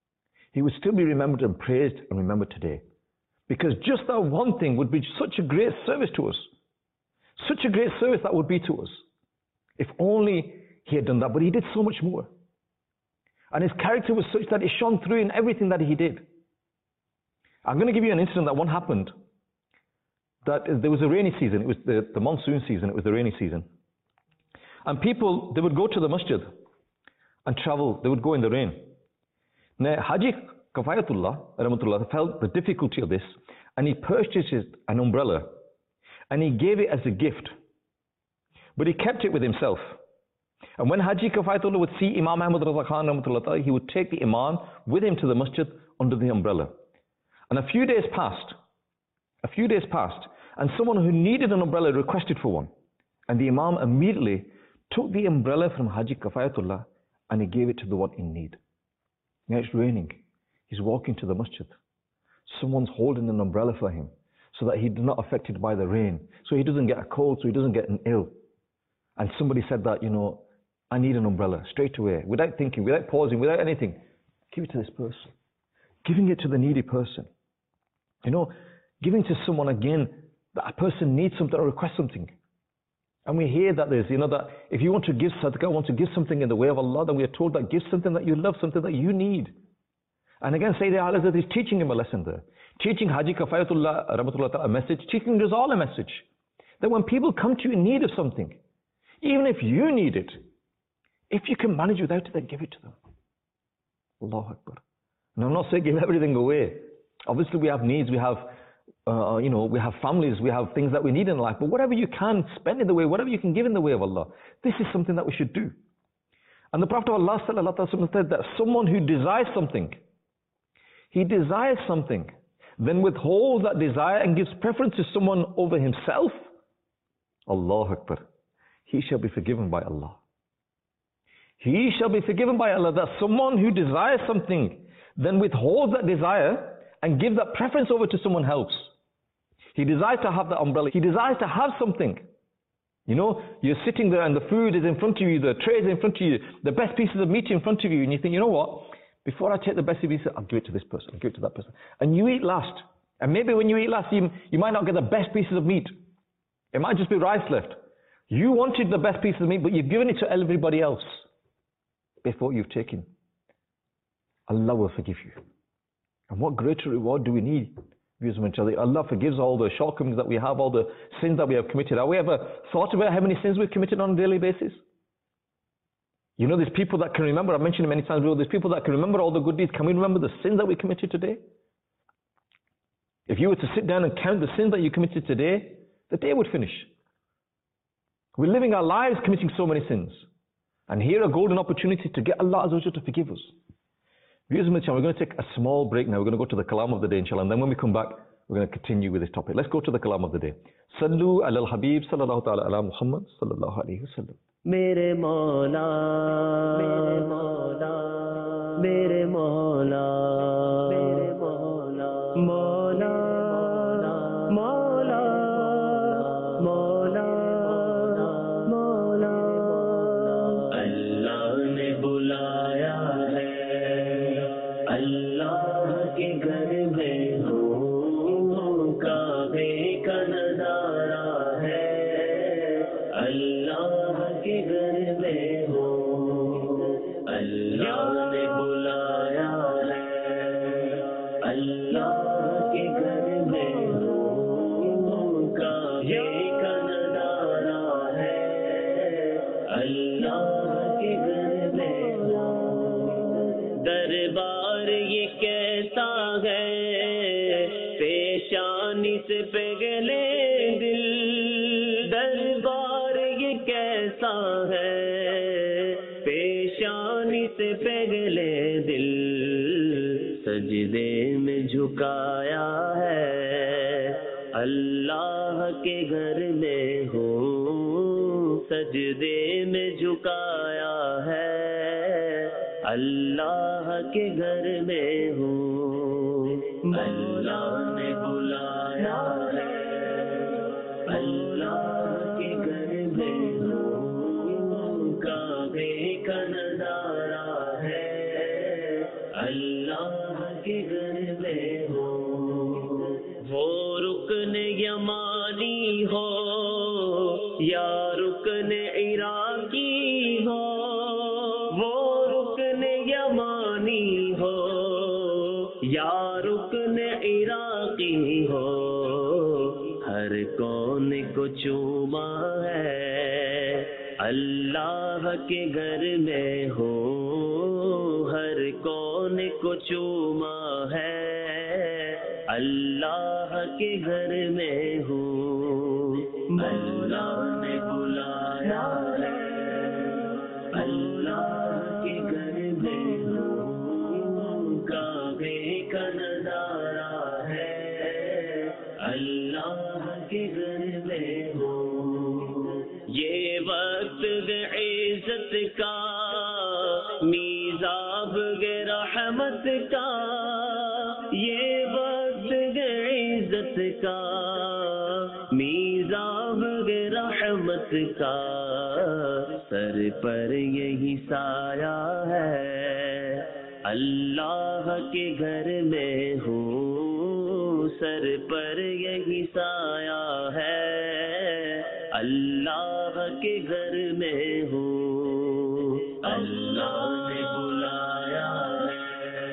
he would still be remembered and praised and remembered today. Because just that one thing would be such a great service to us. Such a great service that would be to us. If only he had done that, but he did so much more. And his character was such that it shone through in everything that he did. I'm going to give you an incident that one happened. That there was a rainy season. It was the monsoon season. It was the rainy season. And people, they would go to the masjid and travel. They would go in the rain. Now, Haji Kafayatullah Rahmatullah felt the difficulty of this, and he purchased an umbrella and he gave it as a gift. But he kept it with himself. And when Haji Kafayatullah would see Imam Ahmad Raza Khan Rahmatullah, he would take the Imam with him to the masjid under the umbrella. And a few days passed, and someone who needed an umbrella requested for one. And the Imam immediately took the umbrella from Haji Kafayatullah and he gave it to the one in need. Now it's raining. He's walking to the masjid. Someone's holding an umbrella for him so that he's not affected by the rain, so he doesn't get a cold, so he doesn't get an ill. And somebody said that, I need an umbrella straight away, without thinking, without pausing, without anything. Give it to this person. Giving it to the needy person. Giving to someone again, that a person needs something or requests something. And we hear that that if you want to give sadaqah, want to give something in the way of Allah, then we are told that give something that you love, something that you need. And again, Sayyidi Al-Azhar is teaching him a lesson there. Teaching Haji Kafayatullah Rahmatullah a message, teaching us all a message. That when people come to you in need of something, even if you need it, if you can manage without it, then give it to them. Allahu Akbar. And I'm not saying give everything away. Obviously we have needs, we have we have families, we have things that we need in life, but whatever you can spend in the way, whatever you can give in the way of Allah, this is something that we should do. And the Prophet of Allah said that someone who desires something, he desires something, then withholds that desire and gives preference to someone over himself, Allahu Akbar, he shall be forgiven by Allah. He shall be forgiven by Allah. That someone who desires something, then withholds that desire and gives that preference over to someone else. He desires to have the umbrella. He desires to have something. You're sitting there and the food is in front of you, the tray is in front of you, the best pieces of meat in front of you, and you think, you know what? Before I take the best pieces, I'll give it to this person, I'll give it to that person. And you eat last. And maybe when you eat last, you might not get the best pieces of meat. It might just be rice left. You wanted the best pieces of meat, but you've given it to everybody else before you've taken. Allah will forgive you. And what greater reward do we need? Allah forgives all the shortcomings that we have, all the sins that we have committed. Have we ever thought about how many sins we've committed on a daily basis? There's people that can remember, I've mentioned it many times before, there's people that can remember all the good deeds. Can we remember the sins that we committed today? If you were to sit down and count the sins that you committed today, the day would finish. We're living our lives committing so many sins. And here a golden opportunity to get Allah Azza wa Jalla to forgive us. Viewers of the channel, we're going to take a small break now. We're going to go to the Kalam of the day, inshallah. And then when we come back, we're going to continue with this topic. Let's go to the Kalam of the day. Sallu ala al-Habib sallallahu ta'ala ala Muhammad sallallahu alayhi wa sallam. Mere Mawla, Mere Mawla, Mere Mawla, Mere Mawla, Mawla, Mawla, Mawla, Mawla. Allah ne bulaya hai, Allah ke ghar mein ho, Kabe ka nazara hai, Allah ke ghar mein ho, Allah ne bulaya hai, Allah ke ghar mein ho, Kabe ka nazara hai, Allah ke ghar mein ho. दरबार ये कैसा है, पेशानी से पिघले दिल, दरबार ये कैसा है, पेशानी से पिघले दिल, सजदे में झुकाया है, अल्लाह के घर में हूँ, सजदे में झुकाया है, अल्लाह के घर में हूँ, अल्लाह ने बुलाया है, अल्लाह के घर में हूँ, काबे का नजारा है, अल्लाह کے گھر میں ہو، وہ رکن یمانی ہو یا رکن عراقی ہو، وہ رکن یمانی ہو یا رکن عراقی ہو، ہر کون کو چوما ہے اللہ کے گھر میں ہو، ہر کون کو چوما ہے اللہ کے گھر میں ہو، اللہ نے بلایا ہے اللہ کے گھر میں ہو، کعبے کا نظارہ ہے اللہ کے گھر میں ہو، یہ وقت عزت کا میزاب رحمت کا، یہ وقت عزت کا میزاب رحمت کا، سر پر یہی سایہ ہے اللہ کے گھر میں ہو، سر پر یہی سایہ ہے اللہ کے گھر میں ہو، اللہ نے بلایا ہے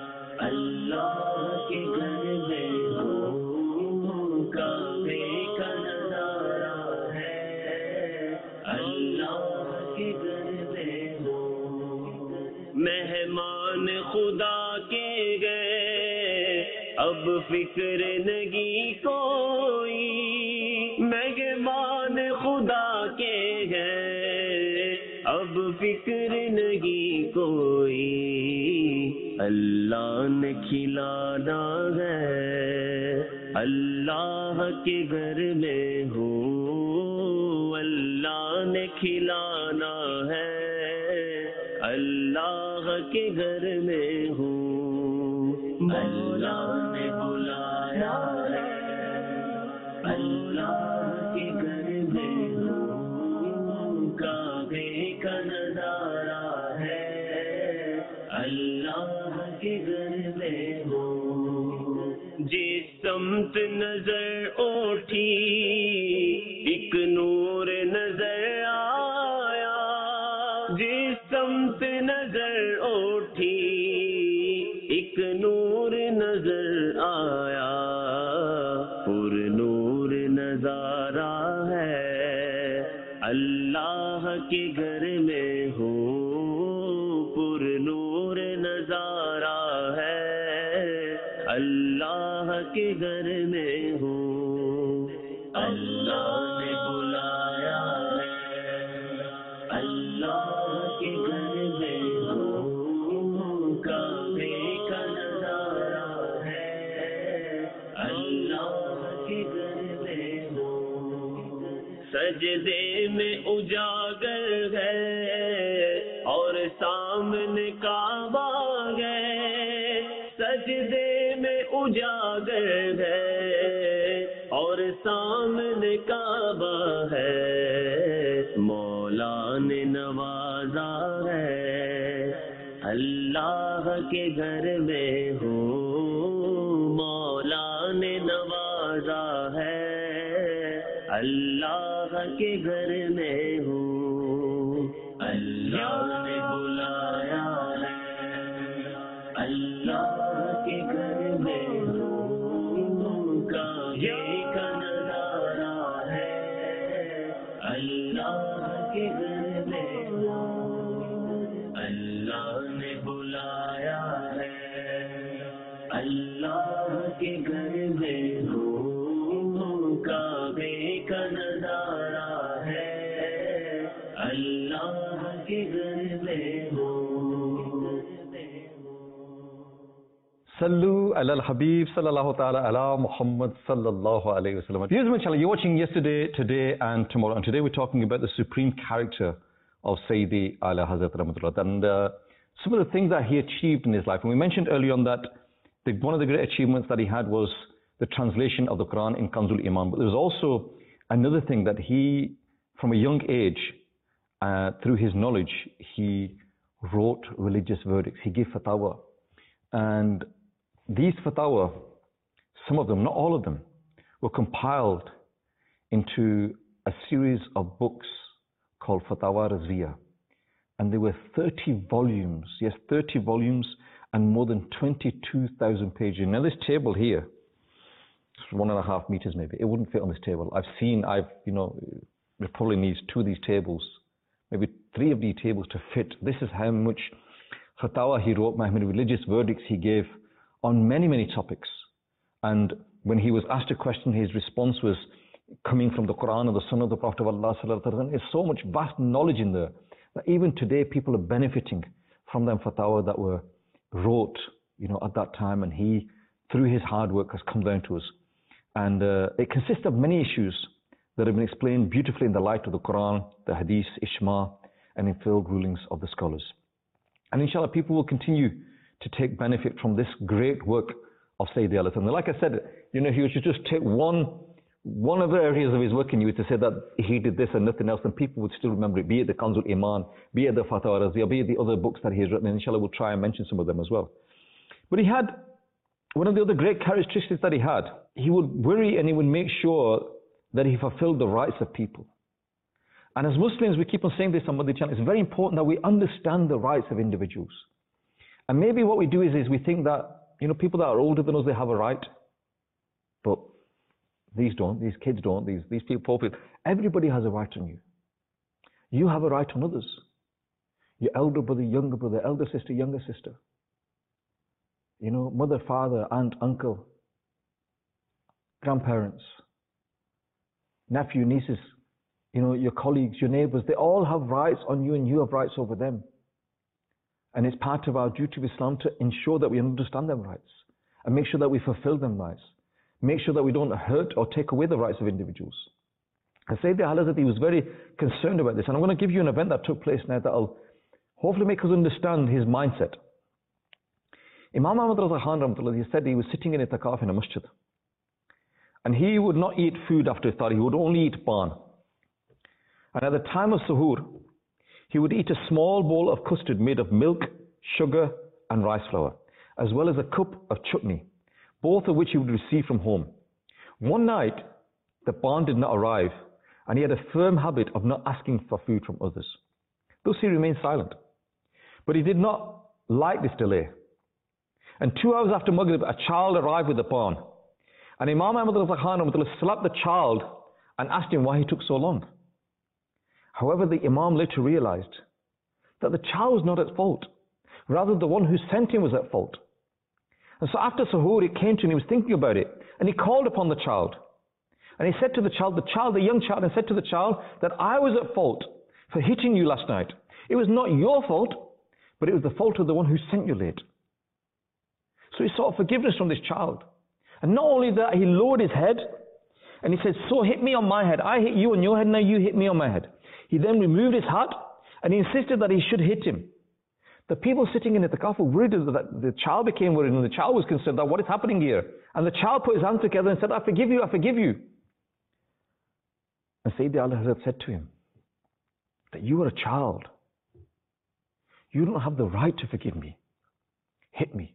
اللہ کے گھر میں ہو، کعبے کا نظارہ ہے اللہ کے گھر میں ہو، مہمان خدا کے گئے اب فکر نہیں کوئی، مہمان خدا کے گئے اب فکر نہیں کوئی، اللہ نے کھلانا ہے اللہ کے گھر میں ہو، اللہ نے کھلانا ہے اللہ کے گھر میں ہو، اللہ نے بلایا ہے اللہ کے گھر میں ہو، کعبے کا نظارہ ہے اللہ کے گھر میں ہو، جس سمت نظر اٹھی ایک نور نظر آیا، جس سمت نظر اٹھی ایک نور نظر آیا، پر نور نظارہ ہے اللہ کے گھر میں ہو، پر نور نظارہ ہے اللہ کے گھر میں ہو، اللہ نے بلایا ہے اللہ کے گھر میں ہو، کعبے کا نظارہ ہے اللہ کے گھر میں ہو، سجدے میں اجاگر ہے اور سامنے کعبہ ہے، سجدے میں اجاگر ہے اور سامنے کعبہ ہے، مولا نے نوازا ہے اللہ کے گھر میں ہو، مولا نے نوازا ہے اللہ کے گھر میں ہو، اللہ نے بلایا ہے اللہ کے گھر میں ہو، کعبے کا نظارہ ہے اللہ کے گھر میں ہو، اللہ نے بلایا ہے اللہ کے گھر میں ہو، کعبے کا نظارہ ہے اللہ کے گھر میں ہو، Sallu ala al-Habib sallallahu ta'ala ala Muhammad sallallahu alayhi wa sallam. Viewers of my channel, you're watching Yesterday, Today and Tomorrow. And today we're talking about the supreme character of Sayyidi Ala Hazrat Rahmatullah. And some of the things that he achieved in his life. And we mentioned earlier on that one of the great achievements that he had was the translation of the Quran in Kanzul Iman. But there was also another thing that he, from a young age, through his knowledge, he wrote religious verdicts. He gave fatwa. And these fatwa, some of them, not all of them, were compiled into a series of books called Fatawa Razia. And there were 30 volumes, yes, 30 volumes and more than 22,000 pages. Now this table here, it's 1.5 meters maybe, it wouldn't fit on this table. It probably needs 2 of these tables, maybe 3 of these tables to fit. This is how much fatwa he wrote, how many religious verdicts he gave on many, many topics. And when he was asked a question, his response was coming from the Quran or the Sunnah of the Prophet of Allah. There's so much vast knowledge in there that even today people are benefiting from them fatwa that were wrote, at that time, and he, through his hard work, has come down to us. And it consists of many issues that have been explained beautifully in the light of the Quran, the Hadith, Ijma, and in field rulings of the scholars. And inshallah, people will continue to take benefit from this great work of Sayyidi Allah. And like I said, he should just take one of the areas of his work in you to say that he did this and nothing else, and people would still remember it, be it the Kanzul Iman, be it the Fatwa Razia, be it the other books that he has written, and inshallah we'll try and mention some of them as well. But he had, one of the other great characteristics that he would worry and he would make sure that he fulfilled the rights of people. And as Muslims, we keep on saying this on Madhi Channel, it's very important that we understand the rights of individuals. And maybe what we do is we think that, people that are older than us, they have a right. But these don't, these kids don't, these people, everybody has a right on you. You have a right on others. Your elder brother, younger brother, elder sister, younger sister. Mother, father, aunt, uncle, grandparents, nephew, nieces, your colleagues, your neighbors, they all have rights on you and you have rights over them. And it's part of our duty of Islam to ensure that we understand them rights and make sure that we fulfill them rights. Make sure that we don't hurt or take away the rights of individuals. And Sayyidi Hazrat, he was very concerned about this. And I'm going to give you an event that took place now that will hopefully make us understand his mindset. Imam Ahmad Raza Khan, he said he was sitting in itikaf in a masjid. And he would not eat food after iftar, he would only eat ban. And at the time of suhoor, he would eat a small bowl of custard made of milk, sugar, and rice flour, as well as a cup of chutney, both of which he would receive from home. One night, the ban did not arrive, and he had a firm habit of not asking for food from others. Thus he remained silent. But he did not like this delay. And 2 hours after Maghrib, a child arrived with the ban. And Imam Ahmad Raza Khan slapped the child and asked him why he took so long. However, the Imam later realized that the child was not at fault. Rather, the one who sent him was at fault. And so after suhoor, it came to him, he was thinking about it, and he called upon the child. And he said to the young child, and said to the child that I was at fault for hitting you last night. It was not your fault, but it was the fault of the one who sent you late. So he sought forgiveness from this child. And not only that, he lowered his head, and he said, so hit me on my head. I hit you on your head, now you hit me on my head. He then removed his hat, and he insisted that he should hit him. The people sitting in itikaf were worried that the child became worried, and the child was concerned that what is happening here? And the child put his hands together and said, I forgive you, I forgive you. And Sayyidi Allah Hazrat said to him, that you are a child. You don't have the right to forgive me. Hit me.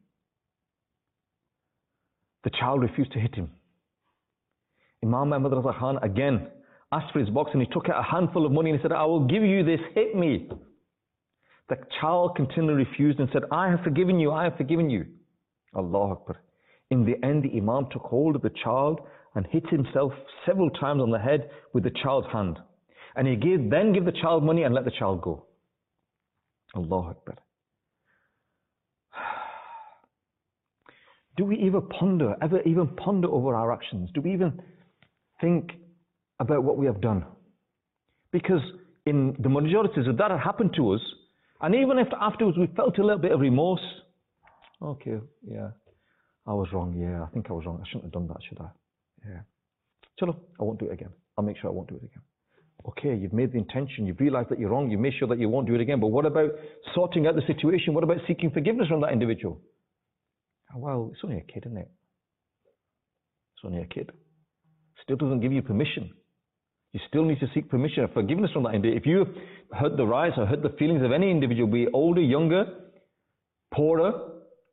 The child refused to hit him. Imam Ahmad Raza Khan again asked for his box, and he took out a handful of money and he said, I will give you this, hit me. The child continually refused and said, I have forgiven you, I have forgiven you. Allahu Akbar. In the end, the Imam took hold of the child and hit himself several times on the head with the child's hand. And he then gave the child money and let the child go. Allahu Akbar. Do we ever even ponder over our actions? Do we even think about what we have done? Because in the majorities of that had happened to us, and even if afterwards we felt a little bit of remorse, okay, yeah, I was wrong, yeah, I think I was wrong, I shouldn't have done that, should I? Yeah. Chalo, I won't do it again. I'll make sure I won't do it again. Okay, you've made the intention, you've realized that you're wrong, you made sure that you won't do it again, but what about sorting out the situation? What about seeking forgiveness from that individual? Well, it's only a kid, isn't it? It's only a kid. Still doesn't give you permission. You still need to seek permission and forgiveness from that individual. If you hurt the rights or hurt the feelings of any individual, be it older, younger, poorer,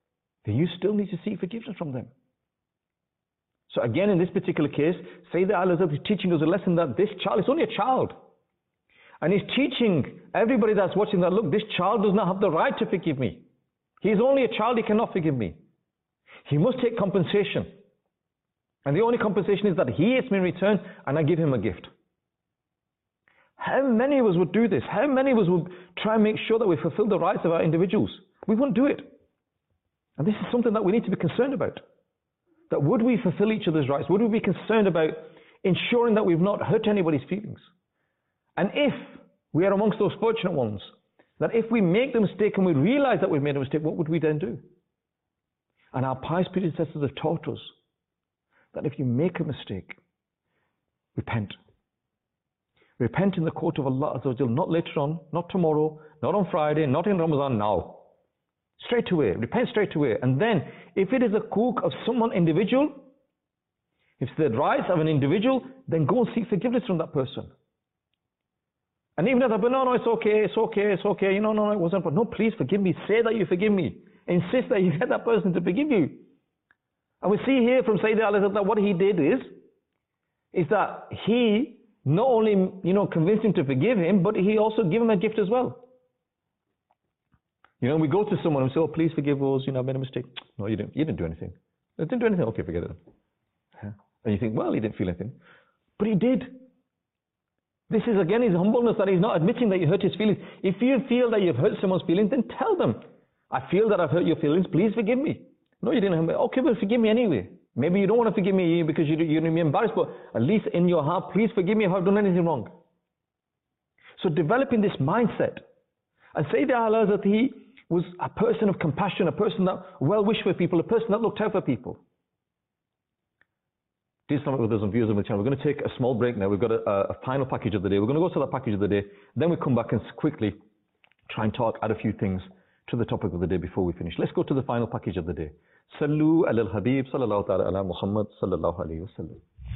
then you still need to seek forgiveness from them. So again, in this particular case, Sayyidina Ali is teaching us a lesson that this child is only a child. And he's teaching everybody that's watching that, look, this child does not have the right to forgive me. He's only a child, he cannot forgive me. He must take compensation. And the only compensation is that he hits me in return and I give him a gift. How many of us would do this? How many of us would try and make sure that we fulfill the rights of our individuals? We wouldn't do it. And this is something that we need to be concerned about. That would we fulfill each other's rights? Would we be concerned about ensuring that we've not hurt anybody's feelings? And if we are amongst those fortunate ones, that if we make the mistake and we realize that we've made a mistake, what would we then do? And our pious predecessors have taught us that if you make a mistake, repent. Repent in the court of Allah Azza wa Jal, not later on, not tomorrow, not on Friday, not in Ramadan, now. Straight away, repent straight away. And then, if it is a cook of someone individual, if it's the rights of an individual, then go and seek forgiveness from that person. And even if no, it's okay, no, it wasn't, but no, please forgive me, say that you forgive me. Insist that you get that person to forgive you. And we see here from Sayyidina Ali that what he did is that he not only, convinced him to forgive him, but he also gave him a gift as well. We go to someone and say, oh, please forgive us, I made a mistake. No, you didn't do anything. I didn't do anything. Okay, forget it. And you think, well, he didn't feel anything. But he did. This is again his humbleness, that he's not admitting that you hurt his feelings. If you feel that you've hurt someone's feelings, then tell them, I feel that I've hurt your feelings, please forgive me. No, you didn't hurt me. Okay, well, forgive me anyway. Maybe you don't want to forgive me because you're embarrassed, but at least in your heart, please forgive me if I've done anything wrong. So developing this mindset. And Sayyidina Ali that he was a person of compassion, a person that well-wished for people, a person that looked out for people. Dear Islamic brothers and viewers of the channel, we're going to take a small break now. We've got a final package of the day. We're going to go to that package of the day. Then we come back and quickly try and add a few things to the topic of the day before we finish. Let's go to the final package of the day. Sallu ala al-Habib sallallahu ta'ala ala Muhammad sallallahu alayhi wa sallam.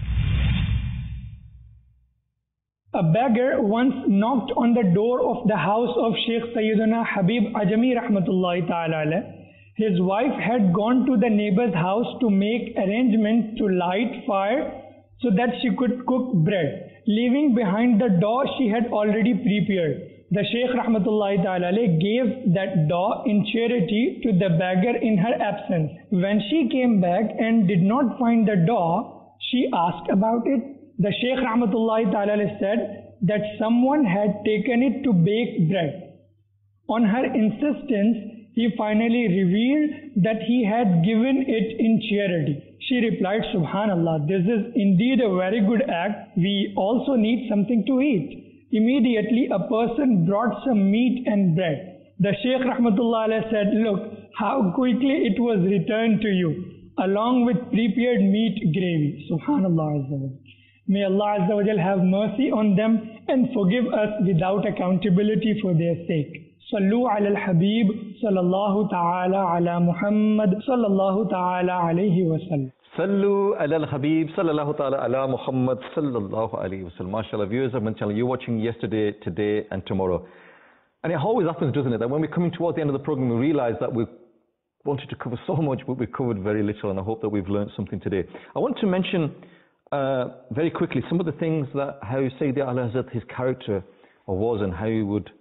A beggar once knocked on the door of the house of Sheikh Sayyidina Habib Ajami rahmatullahi ta'ala alayh. His wife had gone to the neighbor's house to make arrangements to light fire so that she could cook bread. Leaving behind the dough she had already prepared. The Shaykh rahmatullahi ta'ala gave that dough in charity to the beggar in her absence. When she came back and did not find the dough, she asked about it. The Shaykh rahmatullahi ta'ala said that someone had taken it to bake bread. On her insistence, he finally revealed that he had given it in charity. She replied, Subhanallah, this is indeed a very good act. We also need something to eat. Immediately a person brought some meat and bread. The Shaykh rahmatullah said, look how quickly it was returned to you, along with prepared meat gravy. Subhanallah Azza wa Jal. May Allah Azza wa Jal have mercy on them and forgive us without accountability for their sake. Sallu ala al-Habib sallallahu ta'ala ala Muhammad sallallahu ta'ala alayhi wa sallam. Sallu ala al-Habib sallallahu ta'ala ala Muhammad sallallahu alayhi wa sallam. MashaAllah, viewers of my channel, you're watching yesterday, today and tomorrow. And it always happens, doesn't it, that when we're coming towards the end of the program, we realize that we've wanted to cover so much, but we've covered very little, and I hope that we've learned something today. I want to mention very quickly some of the things that how Sayyidina Ali Hazrat, his character was, and how he would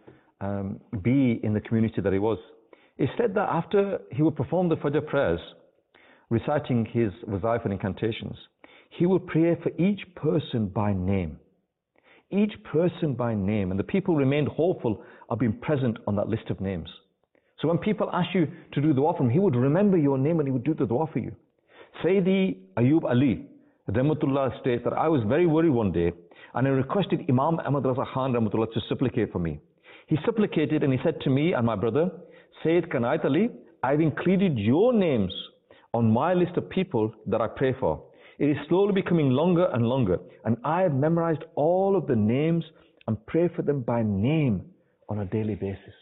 be in the community that he was. He said that after he would perform the Fajr prayers, reciting his wazaif and incantations, he would pray for each person by name. Each person by name. And the people remained hopeful of being present on that list of names. So when people ask you to do dua for him, he would remember your name and he would do the dua for you. Sayyidi Ayub Ali Rahmatullah states that I was very worried one day and I requested Imam Ahmad Raza Khan Rahmatullah to supplicate for me. He supplicated and he said to me and my brother, Sayyid Kanayat Ali, I've included your names on my list of people that I pray for. It is slowly becoming longer and longer, and I have memorized all of the names and pray for them by name on a daily basis.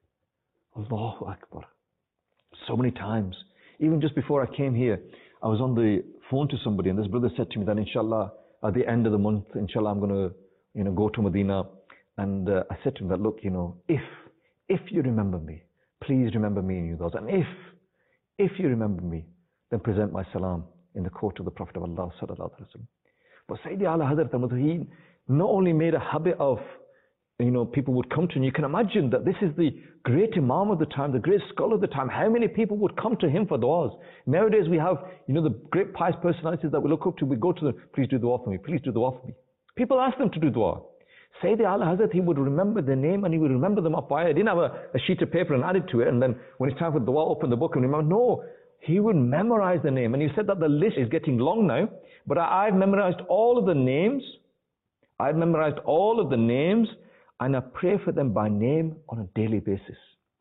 Allahu Akbar. So many times, even just before I came here, I was on the phone to somebody and this brother said to me that inshallah, at the end of the month, inshallah, I'm going to, go to Medina. And I said to him that, look, if you remember me, please remember me in your thoughts. And If you remember me, then present my salam in the court of the Prophet of Allah sallallahu alaihi wasallam. But Sayyidi Ala Hazrat Ahmad, he not only made a habit of, people would come to him. You can imagine that this is the great Imam of the time, the great scholar of the time. How many people would come to him for du'as? Nowadays we have, the great pious personalities that we look up to. We go to them, please do du'a for me, please do du'a for me. People ask them to do du'a. Sayyidi Ala Hazrat, he would remember their name and he would remember them up by it. He didn't have a sheet of paper and add it to it, and then when it's time for du'a, open the book and remember. No, he would memorize the name. And he said that the list is getting long now, but I've memorized all of the names. I've memorized all of the names, and I pray for them by name on a daily basis.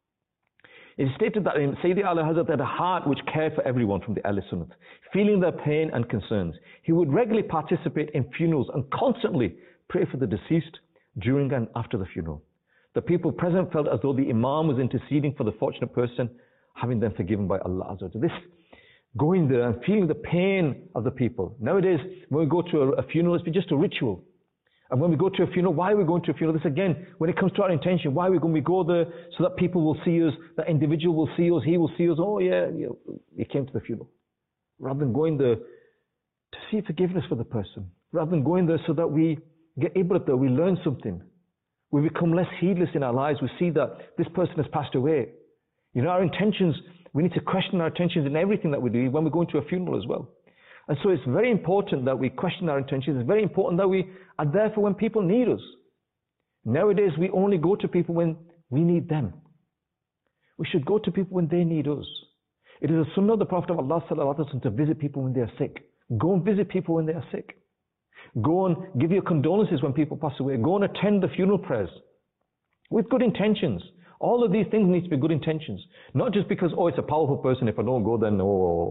It is stated that Sayyidi Ala Hazrat had a heart which cared for everyone from the Ahl Sunnah, feeling their pain and concerns. He would regularly participate in funerals and constantly pray for the deceased during and after the funeral. The people present felt as though the Imam was interceding for the fortunate person, having them forgiven by Allah Azza wa Jalla. This going there and feeling the pain of the people. Nowadays, when we go to a funeral, it's just a ritual. And when we go to a funeral, why are we going to a funeral? This again, when it comes to our intention, why are we going? We go there so that people will see us, that individual will see us, he will see us. Oh yeah, he came to the funeral. Rather than going there to seek forgiveness for the person. Rather than going there so that we get ibrat there, we learn something. We become less heedless in our lives. We see that this person has passed away. Our intentions, we need to question our intentions in everything that we do when we go into a funeral as well. And so it's very important that we question our intentions. It's very important that we are there for when people need us. Nowadays, we only go to people when we need them. We should go to people when they need us. It is a sunnah of the Prophet of Allah sallallahu alaihi wasallam to visit people when they are sick. Go and visit people when they are sick. Go and give your condolences when people pass away. Go and attend the funeral prayers with good intentions. All of these things need to be good intentions. Not just because, it's a powerful person. If I don't go, then,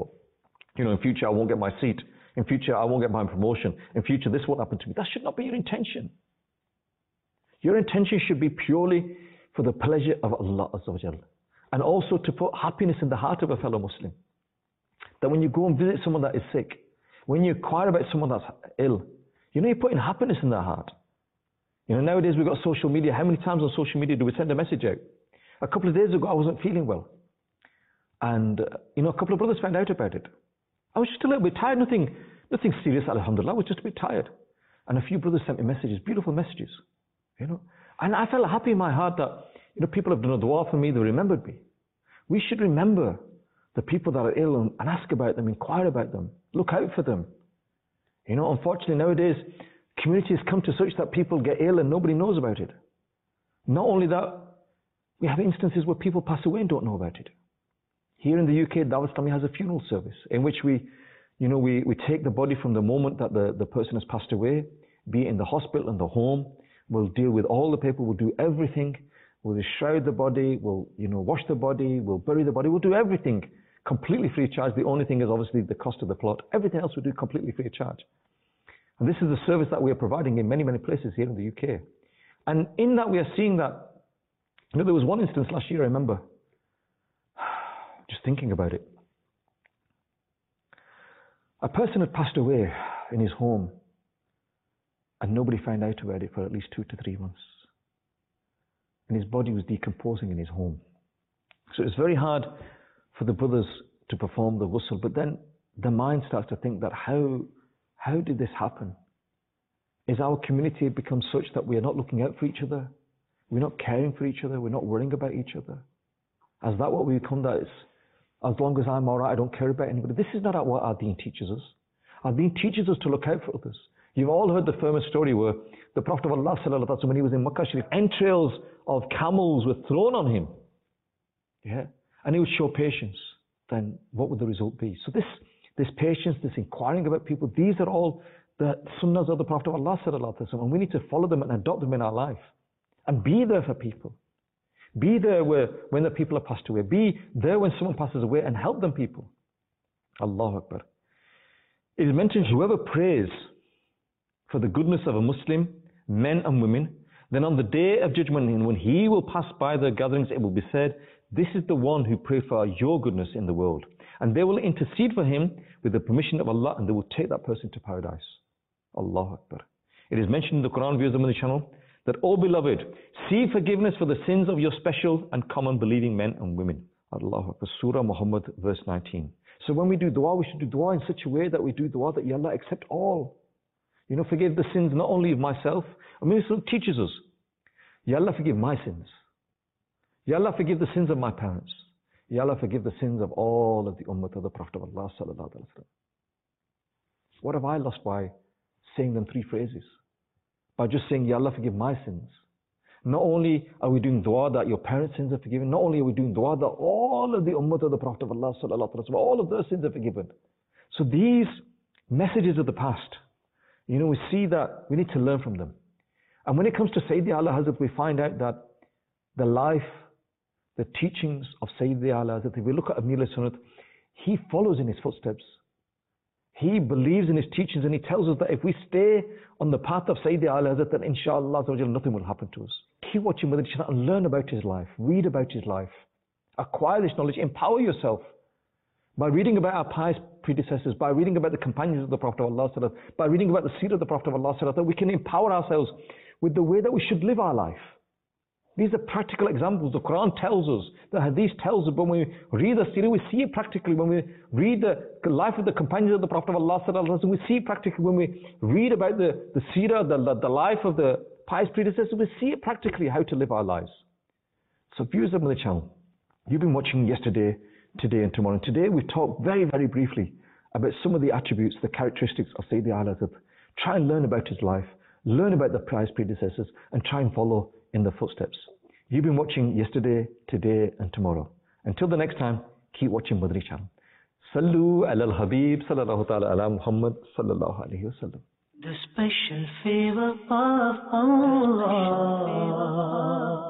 in future I won't get my seat. In future I won't get my promotion. In future this won't happen to me. That should not be your intention. Your intention should be purely for the pleasure of Allah Azza wa Jalla. And also to put happiness in the heart of a fellow Muslim. That when you go and visit someone that is sick, when you inquire about someone that's ill, you're putting happiness in their heart. Nowadays we've got social media. How many times on social media do we send a message out? A couple of days ago I wasn't feeling well. And, a couple of brothers found out about it. I was just a little bit tired, nothing serious, alhamdulillah. I was just a bit tired. And a few brothers sent me messages, beautiful messages, And I felt happy in my heart that, people have done a dua for me, they remembered me. We should remember the people that are ill and ask about them, inquire about them, look out for them. Unfortunately nowadays, communities come to such that people get ill and nobody knows about it. Not only that, we have instances where people pass away and don't know about it. Here in the UK, Dawah Islami has a funeral service in which we take the body from the moment that the person has passed away, be it in the hospital and the home. We'll deal with all the people, we'll do everything. We'll shroud the body, we'll wash the body, we'll bury the body, we'll do everything completely free of charge. The only thing is obviously the cost of the plot. Everything else we do completely free of charge. And this is the service that we are providing in many, many places here in the UK. And in that we are seeing that, there was one instance last year, I remember, just thinking about it. A person had passed away in his home and nobody found out about it for at least 2 to 3 months. And his body was decomposing in his home. So it's very hard for the brothers to perform the ghusl, but then the mind starts to think that how did this happen? Is our community become such that we are not looking out for each other? We're not caring for each other? We're not worrying about each other? Is that what we become? That is, as long as I'm alright, I don't care about anybody. This is not what our deen teaches us. Our deen teaches us to look out for others. You've all heard the famous story where the Prophet of Allah sallallahu alaihi wasallam, when he was in Makkah Sharif, entrails of camels were thrown on him. Yeah, and he would show patience. Then what would the result be? So this patience, this inquiring about people, these are all the sunnahs of the Prophet of Allah sallallahu alaihi wasallam, and we need to follow them and adopt them in our life, and be there for people. Be there when the people have passed away. Be there when someone passes away and help them people. Allahu Akbar. It is mentioned, whoever prays for the goodness of a Muslim, men and women, then on the day of judgment, when he will pass by their gatherings, it will be said, this is the one who prayed for your goodness in the world. And they will intercede for him with the permission of Allah, and they will take that person to paradise. Allahu Akbar. It is mentioned in the Quran, viewers of the channel, that, O beloved, seek forgiveness for the sins of your special and common believing men and women. Allahu Akbar. Surah Muhammad, verse 19. So when we do dua, we should do dua in such a way that we do dua that Ya Allah accept all. You know, forgive the sins not only of myself. I mean, Islam teaches us, Ya Allah forgive my sins. Ya Allah forgive the sins of my parents. Ya Allah forgive the sins of all of the ummah of the Prophet of Allah sallallahu alaihi wasallam. What have I lost by saying them three phrases? By just saying, Ya Allah forgive my sins. Not only are we doing dua that your parents' sins are forgiven, not only are we doing dua that all of the ummah of the Prophet of Allah sallallahu alaihi wasallam, all of their sins are forgiven. So these messages of the past, you know, we see that we need to learn from them. And when it comes to Sayyidi Ala Hazrat, we find out that the life, the teachings of Sayyidi Ala Hazrat, if we look at Amir al-Sunnat, he follows in his footsteps. He believes in his teachings, and he tells us that if we stay on the path of Sayyidi Ala Hazrat, then inshallah nothing will happen to us. Keep watching Madani Channel and learn about his life, read about his life, acquire this knowledge, empower yourself by reading about our pious predecessors, by reading about the companions of the Prophet of Allah, by reading about the seerah of the Prophet of Allah, we can empower ourselves with the way that we should live our life. These are practical examples. The Quran tells us, the Hadith tells us, but when we read the seerah, we see it practically. When we read the life of the companions of the Prophet of Allah, we see it practically. When we read about the seerah, the life of the pious predecessors, we see it practically how to live our lives. So viewers of the channel, you've been watching yesterday, today and tomorrow. And today we talk very, very briefly about some of the attributes, the characteristics of Sayyidi Ala Hazrat. Try and learn about his life, learn about the pious predecessors, and try and follow in the footsteps. You've been watching yesterday, today and tomorrow. Until the next time, keep watching Madani Channel. Sallu ala al-Habib sallallahu ta'ala ala Muhammad sallallahu alayhi wa sallam. The special favor of Allah.